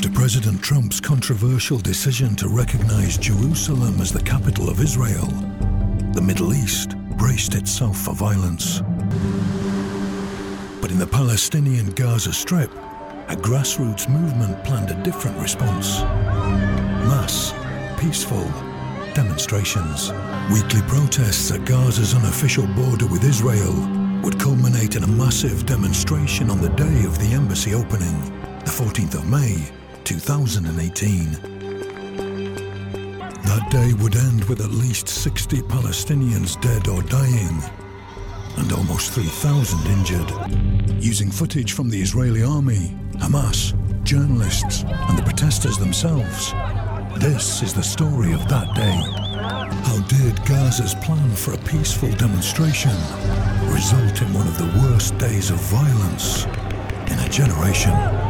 After President Trump's controversial decision to recognize Jerusalem as the capital of Israel, the Middle East braced itself for violence. But in the Palestinian Gaza Strip, a grassroots movement planned a different response. Mass, peaceful demonstrations. Weekly protests at Gaza's unofficial border with Israel would culminate in a massive demonstration on the day of the embassy opening, the 14th of May, 2018. That day would end with at least 60 Palestinians dead or dying, and almost 3,000 injured. Using footage from the Israeli army, Hamas, journalists, and the protesters themselves, this is the story of that day. How did Gaza's plan for a peaceful demonstration result in one of the worst days of violence in a generation?